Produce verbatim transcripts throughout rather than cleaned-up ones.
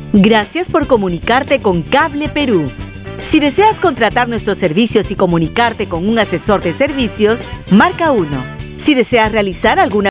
Gracias por comunicarte con Cable Perú. Si deseas contratar nuestros servicios y comunicarte con un asesor de servicios, marca uno. Si deseas realizar alguna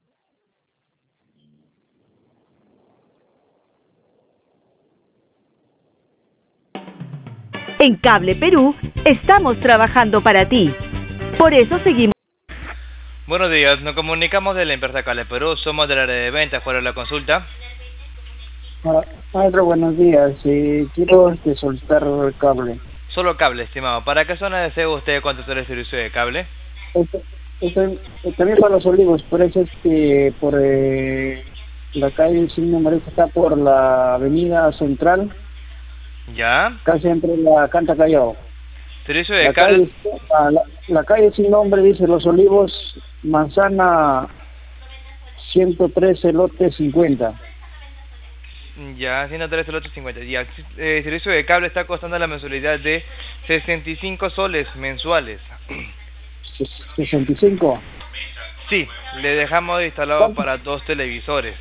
En Cable Perú, estamos trabajando para ti. Por eso seguimos. Buenos días, nos comunicamos de la empresa Cable Perú, somos del área de ventas. ¿Cuál es la consulta? Ah, Maestro, buenos días. Eh, quiero este, solicitar cable. Solo cable, estimado. ¿Para qué zona desea usted contratar el servicio de cable? Este, este, también para los olivos, por eso es que por eh, la calle sin número está por la avenida central, ¿Ya? casi entre la Canta Callao. Servicio de La cable. calle, ah, la, la calle sin nombre dice Los Olivos, manzana ciento trece, lote cincuenta. Ya, ciento trece, lote cincuenta. Ya, eh, el servicio de cable está costando la mensualidad de sesenta y cinco soles mensuales. ¿sesenta y cinco? Sí, le dejamos instalado para dos televisores.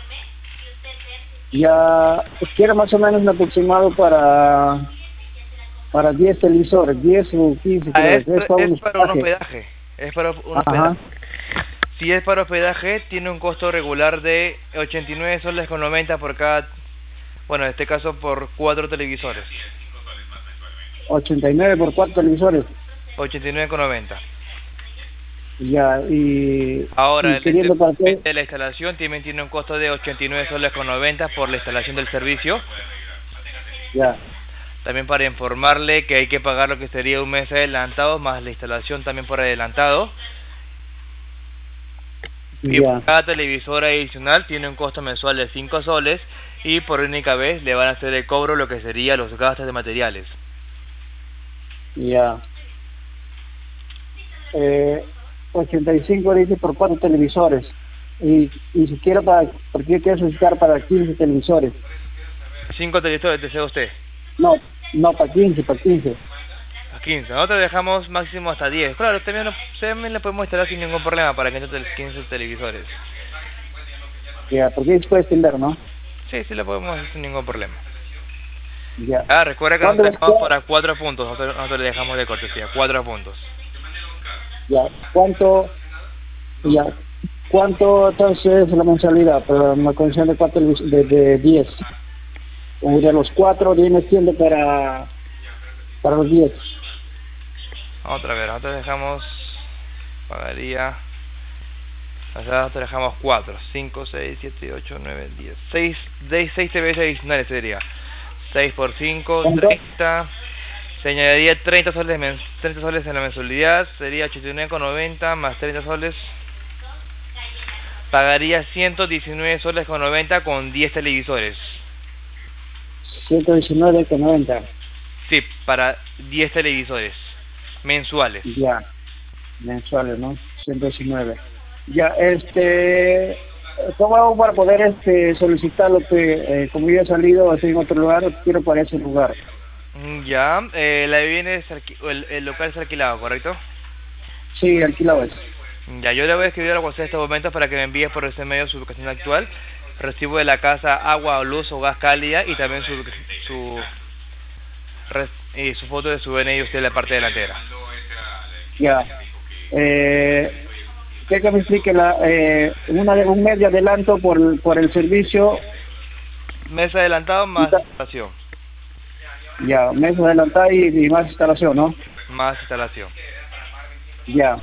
Ya, quiero más o menos un aproximado para para diez televisores, diez o quince. Ah, creo. es, Es para un es para un hospedaje. hospedaje. Es para un Ajá. hospedaje. Si es para hospedaje, tiene un costo regular de ochenta y nueve soles con noventa por cada, bueno, en este caso por cuatro televisores. ochenta y nueve por cuatro televisores. ochenta y nueve con noventa. Ya, y... Ahora, y el queriendo para qué- de la instalación también tiene un costo de ochenta y nueve soles con noventa por la instalación del servicio. Ya, También para informarle que hay que pagar lo que sería un mes adelantado, más la instalación también por adelantado. Y ya, por cada televisor adicional tiene un costo mensual de cinco soles y por única vez le van a hacer el cobro lo que sería los gastos de materiales. ya. Eh, ochenta y cinco dice por cuatro televisores. Y, y si quiero para... Porque yo quiero solicitar para quince televisores. cinco televisores desea usted. No, no, para quince, para quince. A quince. Nosotros dejamos máximo hasta diez. Claro, también, no, también le podemos instalar sin ningún problema para que entre quince televisores. Ya, porque ahí se puede extender, ¿no? Sí, sí le podemos hacer sin ningún problema. Ya. Ah, recuerda que ¿Cuándo nosotros dejamos está? para cuatro puntos. Nosotros, nosotros le dejamos de cortesía, cuatro puntos. Ya, ¿cuánto, ya, cuánto entonces es la mensualidad para una conexión de cuatro de, de diez? O de los cuatro viene siendo para, para los diez. Otra vez, nosotros dejamos, pagaría, o sea, nosotros dejamos cuatro, cinco, seis, siete, ocho, nueve, diez, seis, seis T Vs adicionales sería, seis por cinco, ¿Cuánto? treinta, se añadiría treinta soles, men, treinta soles en la mensualidad, sería ochenta y nueve con noventa más treinta soles, pagaría ciento diecinueve soles con noventa con diez televisores. ciento diecinueve con noventa. Sí, para diez televisores mensuales. Ya, mensuales, ¿no? ciento diecinueve. Ya, este, ¿cómo hago para poder este solicitar lo que, eh, como yo he salido, estoy en otro lugar, quiero para ese lugar? Mm, Ya, eh, la vivienda es alqui- o el, el local es alquilado, ¿correcto? Sí, alquilado es. Ya, yo le voy a escribir a WhatsApp en estos momentos para que me envíe por ese medio su ubicación actual, recibo de la casa, agua o luz o gas cálida y también su su res- y su foto de su D N I usted en la parte delantera. Ya. Eh, ¿qué que me explique la, eh, una de un mes de adelanto por, por el servicio? Mes adelantado más Está- instalación, Ya, mes adelantado y, y más instalación, ¿no? más instalación. Ya.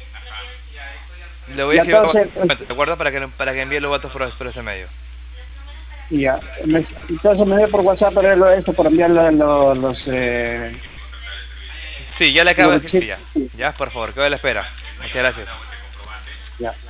Le voy a Y escribir a entonces, WhatsApp, ¿de acuerdo? Para que para que envíe los datos por, por ese medio. Ya. Me- entonces me dio por WhatsApp para lo- esto, por enviarle los... los eh, Sí, ya le acabo de los escribir ya. chips. Ya, por favor, quedo a la espera. Muchas gracias. Ya.